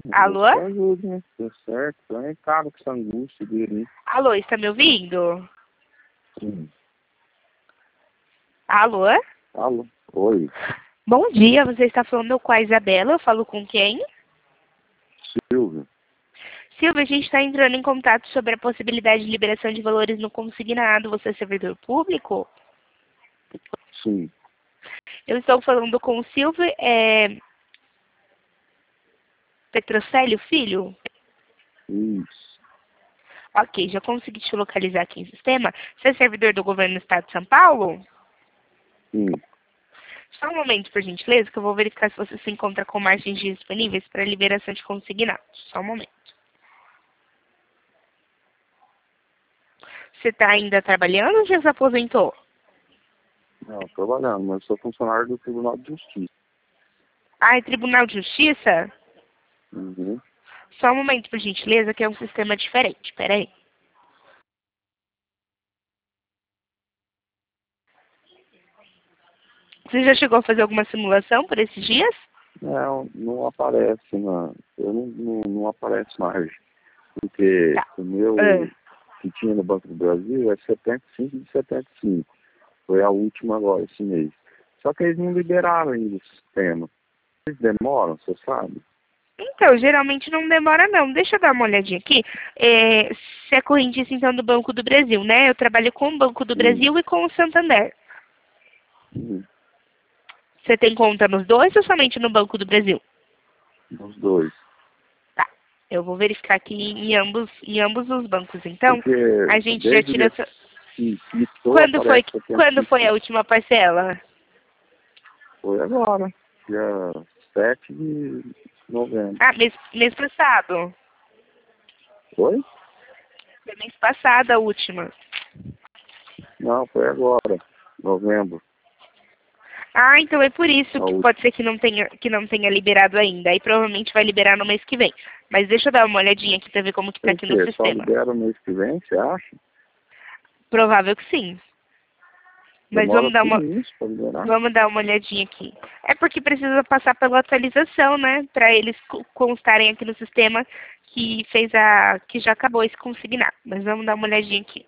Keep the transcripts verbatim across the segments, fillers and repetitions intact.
Alô? Deus te ajude, né? Deu certo. Então é caro com essa angústia dele, hein? Alô, está me ouvindo? Sim. Alô? Alô? Oi. Bom dia, você está falando com a Isabela, eu falo com quem? Silvio. Silvia, a gente está entrando em contato sobre a possibilidade de liberação de valores no consignado. Você é servidor público? Sim. Eu estou falando com o Silvio é... Petrocélio Filho? Isso. Ok, já consegui te localizar aqui em sistema. Você é servidor do governo do estado de São Paulo? Sim. Só um momento, por gentileza, que eu vou verificar se você se encontra com margens disponíveis para liberação de consignado. Só um momento. Você está ainda trabalhando ou já se aposentou? Não, trabalhando, mas sou funcionário do Tribunal de Justiça. Ah, é Tribunal de Justiça? Uhum. Só um momento, por gentileza, que é um sistema diferente. Pera aí. Você já chegou a fazer alguma simulação por esses dias? Não, não aparece, não. Eu não, não, não aparece mais. Porque Tá. o meu Ah, que tinha no Banco do Brasil é setenta e cinco de setenta e cinco. Foi a última agora, esse mês. Só que eles não liberaram ainda o sistema. Eles demoram, você sabe? então, geralmente não demora não. Deixa eu dar uma olhadinha aqui. É, você é correntista, então, do Banco do Brasil, né? Eu trabalho com o Banco do Sim. Brasil e com o Santander. Sim. Você tem conta nos dois ou somente no Banco do Brasil? Os dois. Tá. Eu vou verificar aqui em ambos, em ambos os bancos, então. Porque A gente já desde o tira... dia essa- que quitou, Quando foi, aparece setenta quando e foi a cinco. última parcela? Foi agora, dia sete de novembro. Ah, mês, mês passado. Foi? Foi mês passado a última. Não, foi agora, novembro, Ah, então é por isso a que última. pode ser que não tenha, que não tenha liberado ainda. Aí provavelmente vai liberar no mês que vem. Mas deixa eu dar uma olhadinha aqui pra ver como que tá Por aqui no quê? Só sistema. libera o mês que vem, você acha? Provável que sim. Mas Demora vamos dar uma, tudo isso para liberar? vamos dar uma olhadinha aqui. É porque precisa passar pela atualização, né? Pra eles co- constarem aqui no sistema que fez a, que já acabou esse consignar. Mas vamos dar uma olhadinha aqui.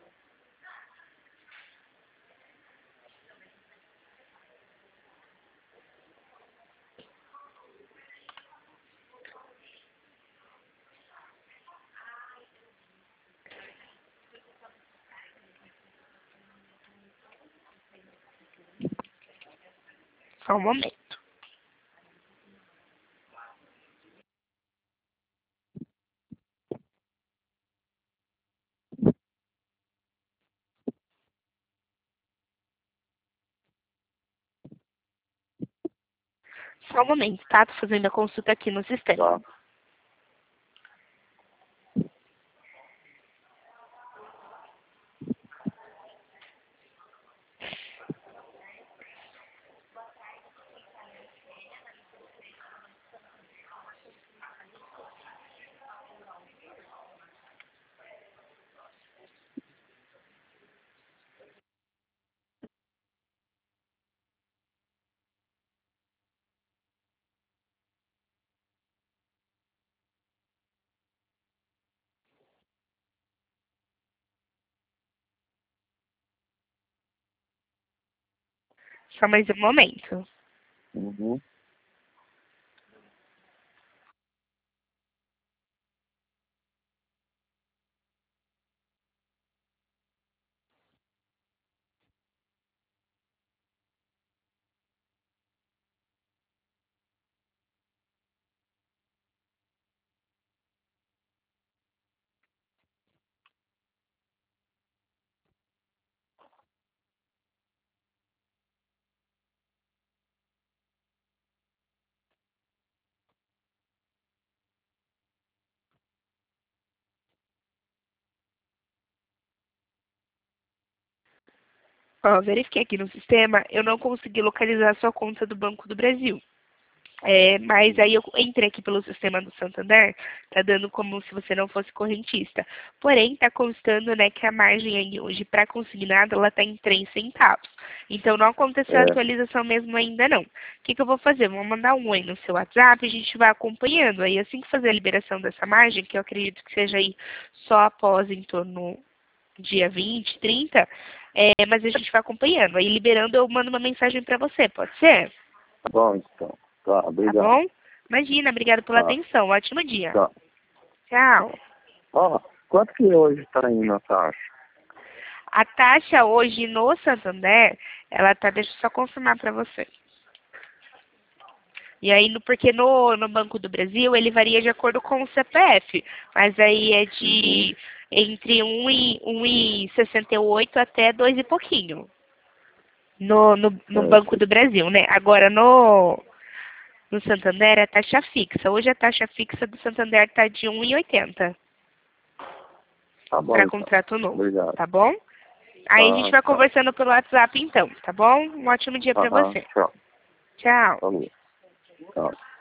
Só um momento. Só um momento, tá? Tô fazendo a consulta aqui no sistema. Tá. Só mais um momento. Uhum. Ó, verifiquei aqui no sistema, eu não consegui localizar a sua conta do Banco do Brasil. É, mas aí eu entrei aqui pelo sistema do Santander, tá dando como se você não fosse correntista. Porém, tá constando, né, que a margem aí hoje para consignado, ela tá em três centavos. Então não aconteceu a É, atualização mesmo ainda não. O que, que eu vou fazer? Vou mandar um oi no seu WhatsApp, a gente vai acompanhando. Aí assim que fazer a liberação dessa margem, que eu acredito que seja aí só após em torno dia vinte, trinta, é, mas a gente vai acompanhando. Aí liberando eu mando uma mensagem para você, pode ser? tá bom, então. Tá, Tá obrigado. bom? Imagina, obrigado pela Tá, atenção. Ótimo dia. tá. Tchau. Ó, quanto que hoje tá indo a taxa? A taxa hoje no Santander, ela tá, deixa eu só confirmar para você. E aí, no, porque no, no Banco do Brasil, ele varia de acordo com o C P F. Mas aí é Uhum. de entre um e, um e sessenta e oito até dois e pouquinho. No, no, no Banco Certo. do Brasil, né? Agora, no, no Santander é taxa fixa. Hoje a taxa fixa do Santander está de um e oitenta Tá bom, para então. contrato novo, Obrigado. tá bom? Aí a gente Tá, vai tchau. conversando pelo WhatsApp então, tá bom? Um ótimo dia para Aham, você. tchau. Tchau. Falou. Tchau.